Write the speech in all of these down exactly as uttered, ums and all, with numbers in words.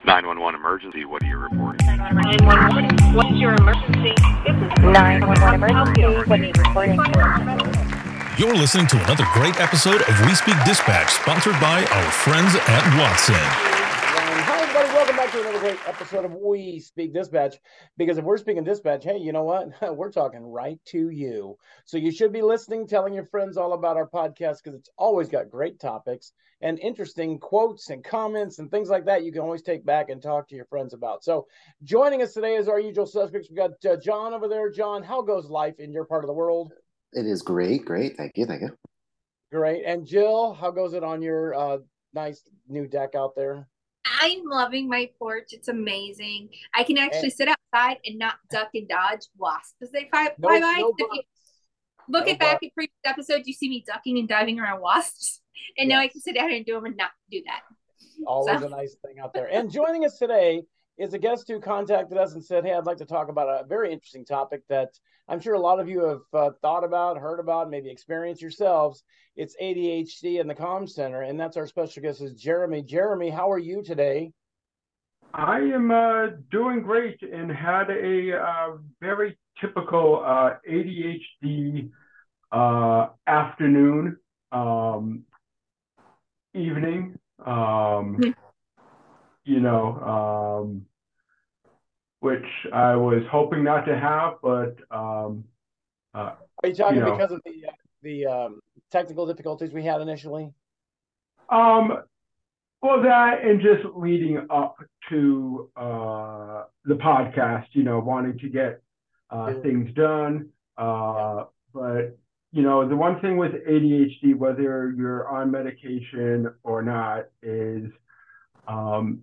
nine one one emergency, what are you reporting? nine one one, what is your emergency? This is nine one one emergency, what are you reporting? You're listening to another great episode of We Speak Dispatch, sponsored by our friends at Watson. Hi, everybody. Welcome back to another great episode of We Speak Dispatch. Because if we're speaking dispatch, hey, you know what? We're talking right to you. So you should be listening, telling your friends all about our podcast because it's always got great topics and interesting quotes and comments and things like that you can always take back and talk to your friends about. So joining us today is our usual suspects. We've got uh, John over there. John, how goes life in your part of the world? It is great, great. Thank you, thank you. Great. And Jill, how goes it on your uh, nice new deck out there? I'm loving my porch. It's amazing. I can actually and, sit outside and not duck and dodge wasps as they fly, no, fly by. No if you look no at back at previous episodes, you see me ducking and diving around wasps. And yes. Now I can sit down and do them and not do that. Always so. a nice thing out there. And joining us today is a guest who contacted us and said, hey, I'd like to talk about a very interesting topic that I'm sure a lot of you have uh, thought about, heard about, maybe experienced yourselves. It's A D H D and the Comm Center, and that's our special guest is Jeremy. Jeremy, how are you today? I am uh, doing great and had a uh, very typical uh, A D H D uh, afternoon, um, evening, um, mm-hmm. you know, um, which I was hoping not to have, but um, uh, are you talking you know, because of the uh, the um, technical difficulties we had initially? Um, well, that and just leading up to uh, the podcast, you know, wanting to get uh, yeah. things done. Uh, but, you know, the one thing with A D H D, whether you're on medication or not, is um,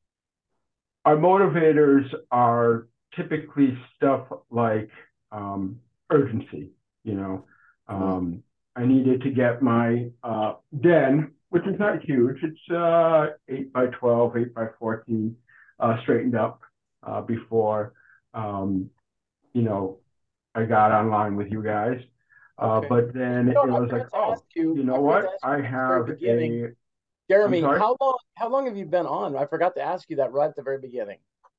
our motivators are typically stuff like um, urgency, you know. Um, I needed to get my uh, den, which is not huge. It's uh, eight by twelve, eight by fourteen, uh, straightened up uh, before, um, you know, I got online with you guys. Uh, okay. But then no, it was like, oh, you, you know I what? I have a... Jeremy, how long, how long have you been on? I forgot to ask you that right at the very beginning.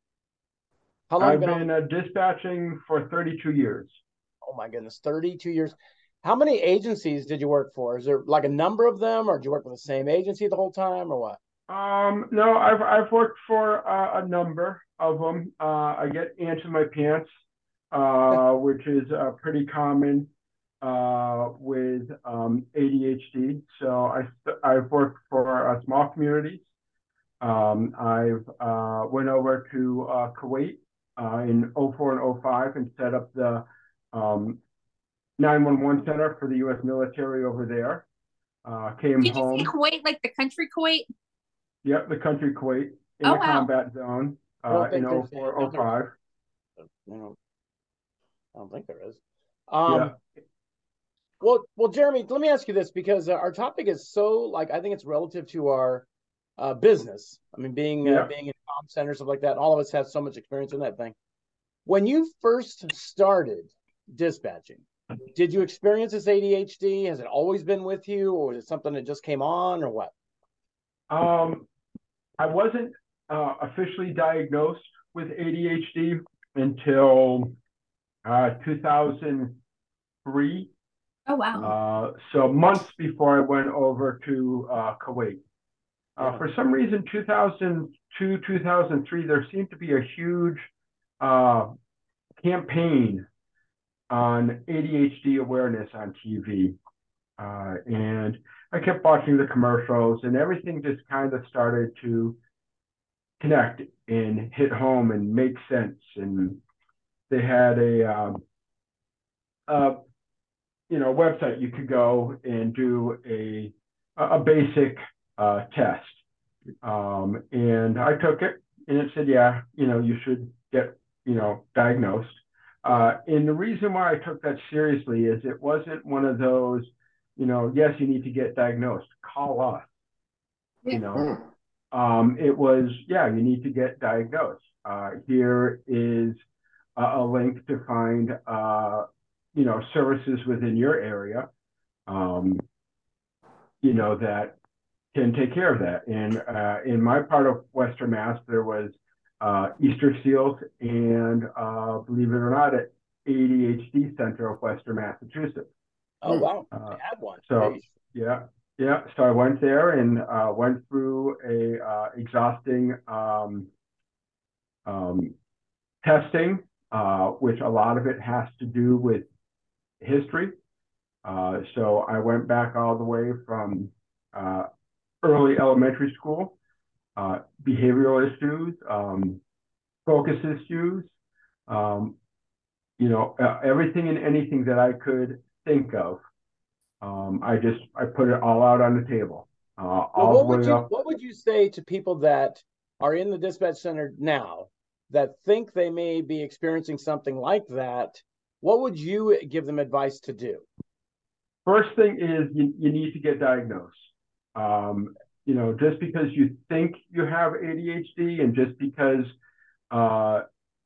How long I've been, been uh, dispatching for thirty-two years. Oh, my goodness, thirty-two years. How many agencies did you work for? Is there like a number of them, or did you work with the same agency the whole time, or what? Um, no, I've I've worked for uh, a number of them. Uh, I get ants in my pants, uh, which is uh, pretty common uh, with um, A D H D. So I I've worked for uh, small communities. Um, I've uh, went over to uh, Kuwait uh, in oh four and oh five and set up the um, nine one one center for the U S military over there. Uh, came Did home. Did you say Kuwait, like the country Kuwait? Yep, the country Kuwait in oh, the wow. combat zone uh, in oh four, oh five. I don't, I don't think there is. Um, yeah. Well, well, Jeremy, let me ask you this, because uh, our topic is so, like, I think it's relative to our uh, business. I mean, being, yeah. uh, being in comm center, stuff like that, all of us have so much experience in that thing. When you first started dispatching, did you experience this A D H D? Has it always been with you, or is it something that just came on, or what? Um, I wasn't uh, officially diagnosed with A D H D until uh, two thousand three. Oh, wow. Uh, so months before I went over to uh, Kuwait. Uh, yeah. For some reason, two thousand two, two thousand three, there seemed to be a huge uh, campaign on A D H D awareness on T V. Uh, and I kept watching the commercials, and everything just kind of started to connect and hit home and make sense. And they had a, um, uh, you know, website you could go and do a, a basic uh, test. Um, and I took it, and it said, yeah, you know, you should get, you know, diagnosed. Uh, and the reason why I took that seriously is it wasn't one of those, you know, yes, you need to get diagnosed, call us, yeah. you know. Um, it was, yeah, you need to get diagnosed. Uh, here is a, a link to find, uh, you know, services within your area, um, you know, that can take care of that. And uh, in my part of Western Mass, there was uh, Easter Seals and, uh, believe it or not, an A D H D Center of Western Massachusetts. Oh, wow. Uh, I had one. so, Jeez. yeah, yeah. So I went there and uh, went through a uh, exhausting um, um, testing, uh, which a lot of it has to do with history. Uh, so I went back all the way from uh, early elementary school, uh, behavioral issues, um, focus issues, um, you know, uh, everything and anything that I could think of. Um, I just, I put it all out on the table. Uh, Well, all what the way would you up. what would you say to people that are in the dispatch center now that think they may be experiencing something like that? What would you give them advice to do? First thing is you, you need to get diagnosed. Um, you know, just because you think you have A D H D and just because uh,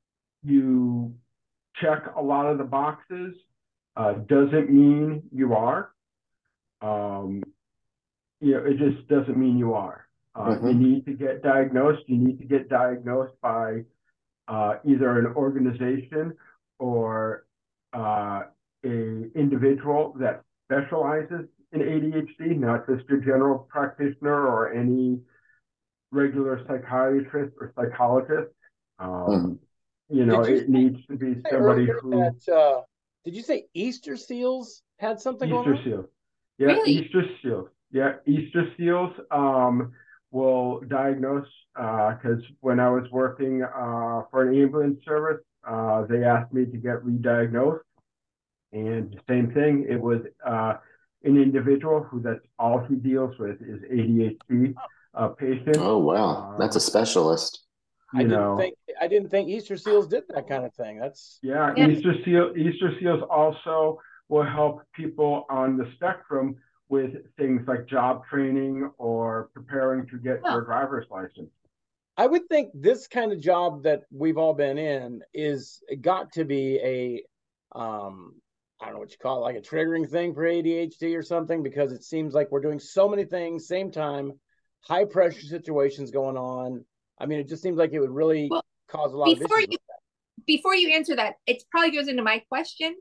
you check a lot of the boxes uh, doesn't mean you are. Um, you know, it just doesn't mean you are. Uh, Mhm. You need to get diagnosed. You need to get diagnosed by uh, either an organization or uh, a individual that specializes in A D H D, not just your general practitioner or any regular psychiatrist or psychologist. Um, you know, Did you it needs to be say somebody earlier who that uh, did you say Easter Seals had something going Easter on? seals. Yeah, Really? Easter seals. Yeah, Easter seals um, will diagnose because when I was working uh, for an ambulance service, uh, they asked me to get re-diagnosed. And same thing, it was uh, an individual who that's all he deals with is A D H D uh, patient. Oh, wow. That's a Um, specialist. I you didn't know, think I didn't think Easter Seals did that kind of thing. That's yeah, Yeah. Easter seal Easter seals also will help people on the spectrum with things like job training or preparing to get Huh. their driver's license. I would think this kind of job that we've all been in is got to be a um I don't know what you call it, like a triggering thing for A D H D or something, because it seems like we're doing so many things same time, high pressure situations going on. I mean, it just seems like it would really Well, cause a lot of before issues you with that. before you answer that, it probably goes into my question.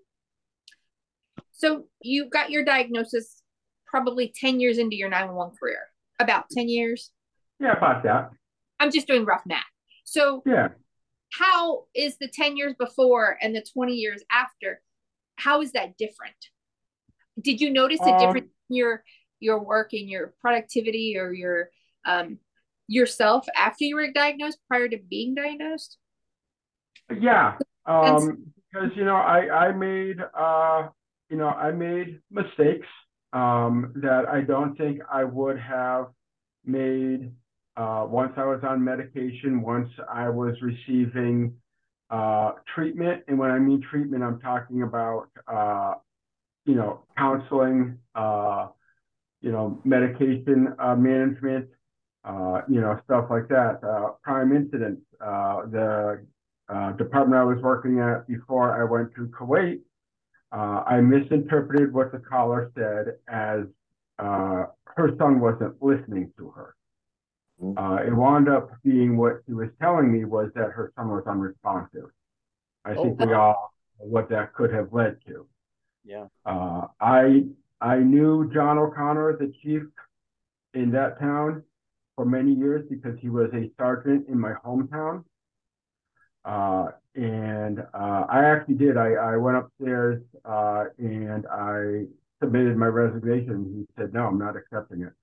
So you got your diagnosis probably ten years into your nine one one career, about ten years. Yeah, about that. I'm just doing rough math. So Yeah. how is the ten years before and the twenty years after? How is that different? Did you notice a difference Um, in your your work and your productivity or your um yourself after you were diagnosed prior to being diagnosed? yeah. And Um, because you know, I I made uh you know I made mistakes um that I don't think I would have made uh once I was on medication, once I was receiving uh treatment. And when I mean treatment, I'm talking about uh you know counseling, uh you know medication uh, management, uh, you know stuff like that. Uh, prime incidents. Uh, the uh, department I was working at before I went to Kuwait, uh, I misinterpreted what the caller said as uh, her son wasn't listening to her. Uh, it wound up being what he was telling me was that her son was unresponsive. I Oh, think we wow. all know what that could have led to. Yeah. Uh, I I knew John O'Connor, the chief in that town, for many years because he was a sergeant in my hometown. Uh, and uh, I actually did. I, I went upstairs uh, and I submitted my resignation. He said, "No, I'm not accepting it."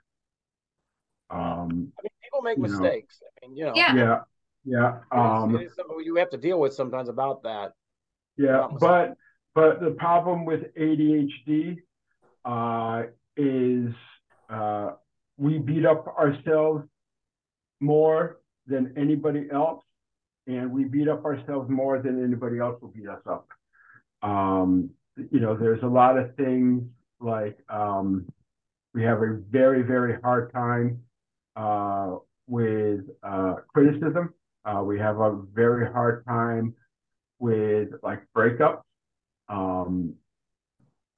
Um, I mean, people make you know, mistakes. I mean, you know, Yeah. yeah, yeah. it is, Um, it is something you have to deal with sometimes about that. Yeah, About mistakes. but but the problem with A D H D uh, is uh, we beat up ourselves more than anybody else, and we beat up ourselves more than anybody else will beat us up. Um, you know, there's a lot of things like um, we have a very very hard time uh, with uh, criticism. Uh, we have a very hard time with like breakups. Um,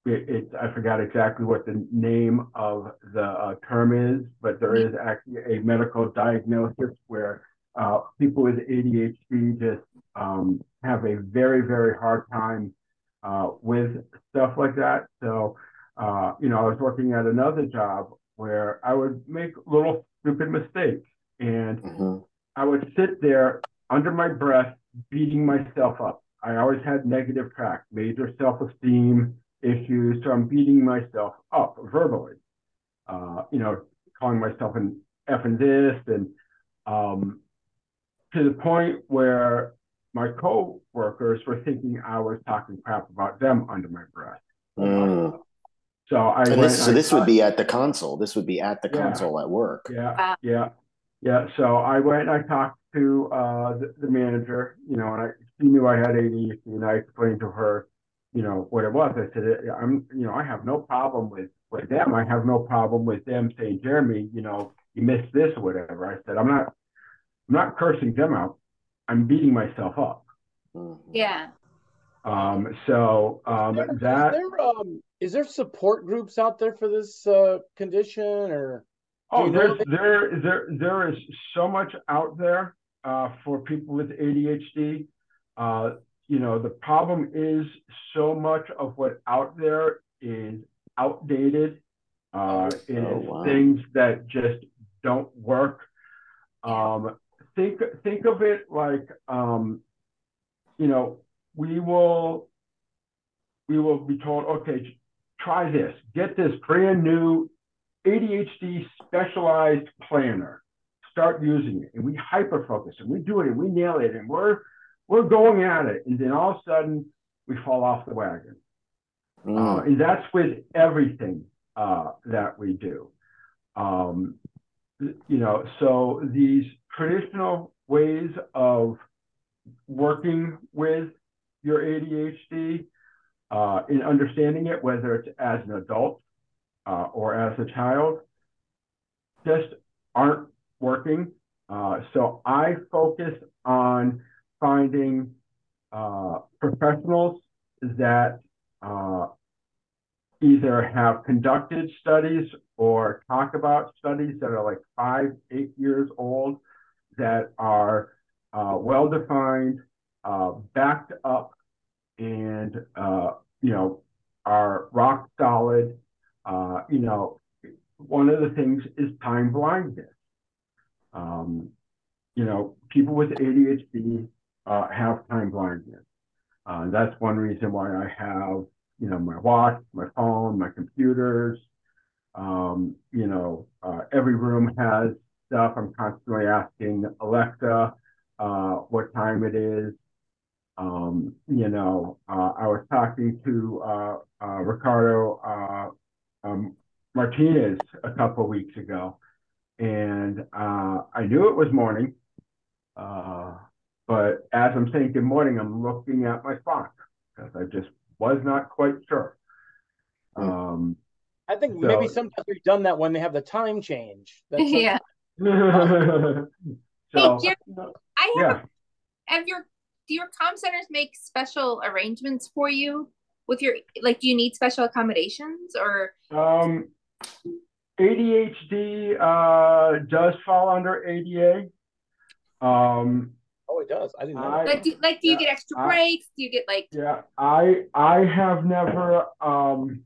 it, it, I forgot exactly what the name of the uh, term is, but there is actually a medical diagnosis where uh, people with A D H D just um, have a very, very hard time uh, with stuff like that. So, uh, you know, I was working at another job where I would make little stupid mistakes, and Mhm. I would sit there under my breath, beating myself up. I always had negative track, major self-esteem issues, so I'm beating myself up verbally. Uh, you know, calling myself an effing this, and um, to the point where my co-workers were thinking I was talking crap about them under my breath. Mm. So I And went. this, so I this would talked- be at the console. This would be at the Yeah. console at work. Yeah, Wow. yeah, yeah. So I went and I talked to uh, the, the manager, you know, and I she knew I had A D H D, and I explained to her, you know, what it was. I said, I'm, you know, I have no problem with with them. I have no problem with them saying, Jeremy, you know, you missed this or whatever. I said, I'm not, I'm not cursing them out. I'm beating myself up. Mhm. Yeah. Um, so um, Is there, that. is there, um, is there support groups out there for this uh, condition, or do Oh, you know there's of it? there there there is so much out there uh, for people with A D H D. Uh, you know, the problem is so much of what out there is outdated. Uh, Oh. it Oh, is wow. things that just don't work. Yeah. Um, think think of it like um, you know, we will we will be told, okay, try this, get this brand new A D H D specialized planner, start using it, and we hyper focus and we do it and we nail it and we're we're going at it, and then all of a sudden we fall off the wagon. Mm. Uh, and that's with everything uh, that we do. Um, you know, so these traditional ways of working with your A D H D, uh, in understanding it, whether it's as an adult uh, or as a child, just aren't working. Uh, so I focus on finding uh, professionals that uh, either have conducted studies or talk about studies that are like five, eight years old, that are uh, well-defined, uh, backed up, and, uh, you know, are rock solid. Uh, you know, one of the things is time blindness. Um, you know, people with A D H D uh, have time blindness. Uh, that's one reason why I have, you know, my watch, my phone, my computers. Um, you know, uh, every room has stuff. I'm constantly asking Alexa uh, what time it is. Um, you know, uh, I was talking to uh, uh, Ricardo uh, um, Martinez a couple of weeks ago, and uh, I knew it was morning, uh, but as I'm saying good morning, I'm looking at my clock because I just was not quite sure. Hmm. Um, I think so- maybe sometimes we've done that when they have the time change. That's Yeah. so, Jerry, I have yeah. have your do your comm centers make special arrangements for you with your like do you need special accommodations or Um, A D H D uh, does fall under A D A. Um, Oh, it does. I didn't know. I, like do, like do you yeah, get extra I- breaks? Do you get like yeah, I I have never um,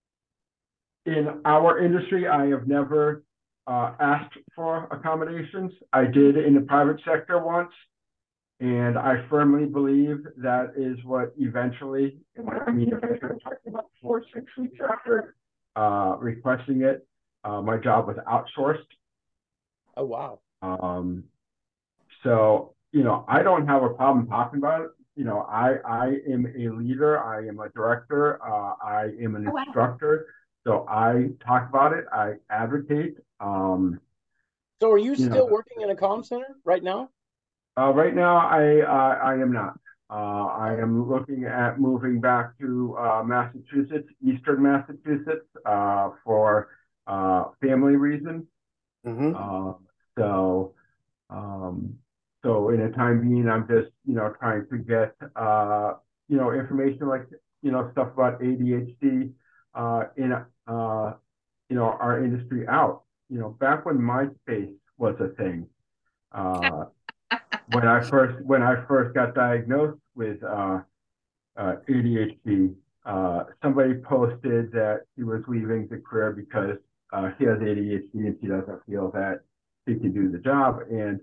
in our industry, I have never uh, asked for accommodations. I did in the private sector once, and I firmly believe that is what eventually, I mean, if I started talking about four, six weeks after uh, requesting it, uh, my job was outsourced. Oh, wow. Um, so, you know, I don't have a problem talking about it. You know, I, I am a leader. I am a director. Uh, I am an Oh, wow. instructor. So I talk about it. I advocate. Um, So are you You still know. working in a comm center right now? uh, right now, I, uh, I am not. Uh, I am looking at moving back to uh, Massachusetts, Eastern Massachusetts, uh, for uh, family reasons. Mhm. Um, so, um, so in a time being, I'm just, you know, trying to get, uh, you know, information like, you know, stuff about A D H D, uh, in uh, you know, our industry out. You know, back when MySpace was a thing, uh, when I first when I first got diagnosed with uh, uh, A D H D, uh, somebody posted that he was leaving the career because uh, he has A D H D and he doesn't feel that he can do the job. And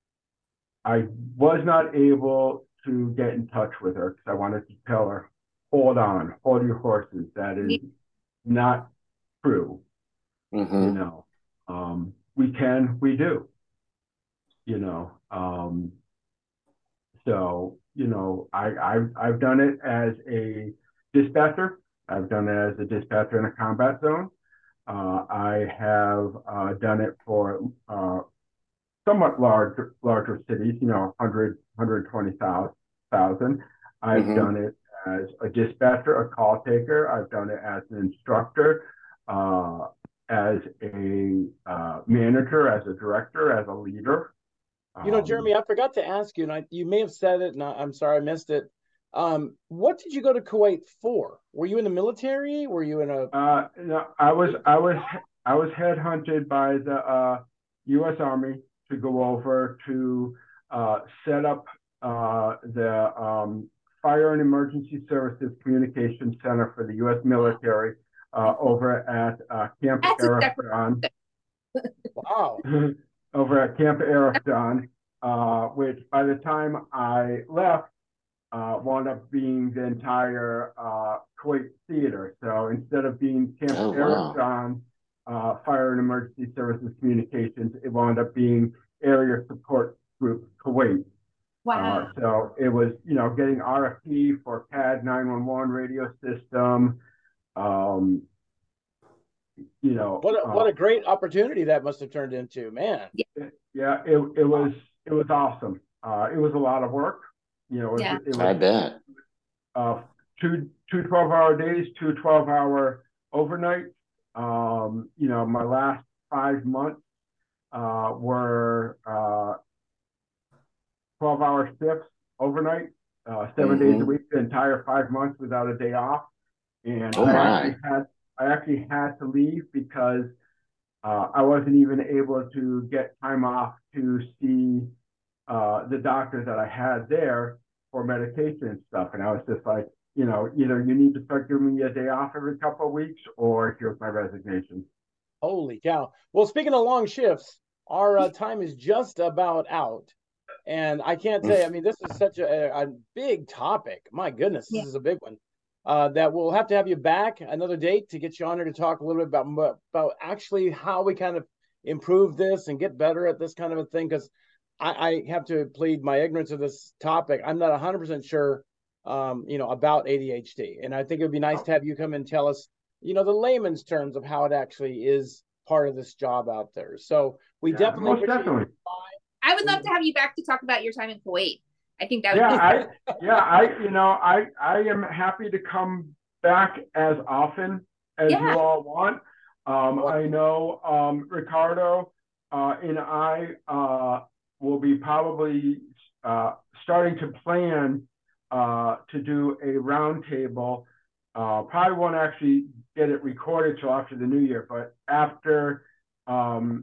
I was not able to get in touch with her because I wanted to tell her, hold on, hold your horses. That is not true. Mm-hmm. You know, um, we can, we do, you know. Um, so, you know, I, I've, I've done it as a dispatcher. I've done it as a dispatcher in a combat zone. Uh, I have uh, done it for uh, somewhat large, larger cities, you know, one hundred, one hundred twenty thousand. I've Mhm. done it as a dispatcher, a call taker. I've done it as an instructor, uh, as a uh, manager, as a director, as a leader. You know, Um, Jeremy, I forgot to ask you, and I, you may have said it, and I, I'm sorry I missed it. Um, what did you go to Kuwait for? Were you in the military? Were you in a? Uh, no, I was I was I was headhunted by the uh, U S Army to go over to uh, set up uh, the um, Fire and Emergency Services Communication Center for the U S military uh, over at uh, Camp That's a separate- Arifjan. Wow. Over at Camp Arifjan, uh, which by the time I left, uh, wound up being the entire uh, Kuwait theater. So instead of being Camp Oh, wow. Arifjan uh, Fire and Emergency Services Communications, it wound up being Area Support Group Kuwait. Wow. Uh, so it was, you know, getting R F P for C A D nine one one radio system. Um, you know, What a, uh, what a great opportunity that must have turned into, man. yeah, it it was it was awesome. Uh, it was a lot of work. You know, it, Yeah. it was I bet. uh, two two twelve hour days, two twelve hour overnight. Um, you know, my last five months uh, were uh, twelve hour shifts overnight, uh, seven days a Mhm. week, the entire five months without a day off. And Oh, I my. actually had I actually had to leave because uh, I wasn't even able to get time off to see uh, the doctor that I had there for medication and stuff. And I was just like, you know, either you need to start giving me a day off every couple of weeks, or here's my resignation. Holy cow. Well, speaking of long shifts, our uh, time is just about out. And I can't tell you, I mean, this is such a, a big topic. My goodness, this Yeah. is a big one. Uh, that we'll have to have you back another date to get you on here to talk a little bit about, about actually how we kind of improve this and get better at this kind of a thing. Because I, I have to plead my ignorance of this topic. I'm not one hundred percent sure, um, you know, about A D H D. And I think it would be nice to have you come and tell us, you know, the layman's terms of how it actually is part of this job out there. So we Yeah, definitely most appreciate definitely. I would love to have you back to talk about your time in Kuwait. I think that would Yeah, be I yeah, I you know, I I am happy to come back as often as Yeah. you all want. Um, I know um, Ricardo uh, and I uh, will be probably uh, starting to plan uh, to do a roundtable. Uh, probably won't actually get it recorded till after the new year, but after um,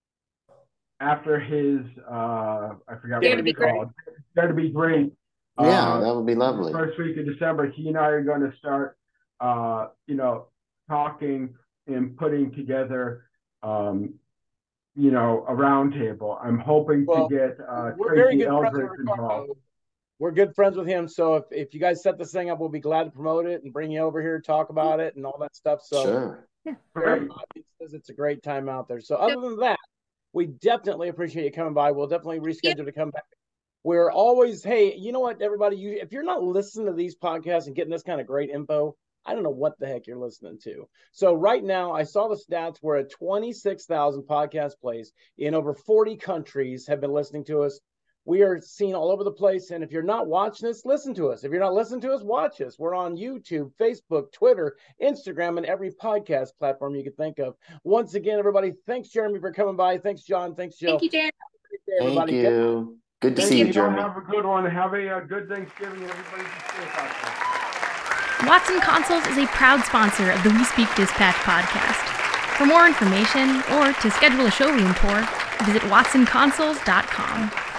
after his uh, I forgot Dare what to it's be great. called. Dare to be great. Yeah, Uh, that would be lovely. First week of December, he and I are going to start, uh, you know, talking and putting together, um, you know, a roundtable. I'm hoping Well, to get uh, we're very Tracy good friends with Eldridge involved. Ricardo. We're good friends with him. So if, if you guys set this thing up, we'll be glad to promote it and bring you over here to talk about it and all that stuff. So Sure. Great. Bobby says it's a great time out there. So other than that, we definitely appreciate you coming by. We'll definitely reschedule to come back. We're always, hey, you know what, everybody, you if you're not listening to these podcasts and getting this kind of great info, I don't know what the heck you're listening to. So right now, I saw the stats. We're at twenty-six thousand podcast plays in over forty countries have been listening to us. We are seen all over the place. And if you're not watching us, listen to us. If you're not listening to us, watch us. We're on YouTube, Facebook, Twitter, Instagram, and every podcast platform you can think of. Once again, everybody, thanks, Jeremy, for coming by. Thanks, John. Thanks, Jill. Thank you, Jan. Thank Everybody. you. Good to Thank see you. you, Jeremy. Have a good one. Have a, a good Thanksgiving, and everybody be safe out there. Watson Consoles is a proud sponsor of the We Speak Dispatch podcast. For more information or to schedule a showroom tour, visit watson consoles dot com.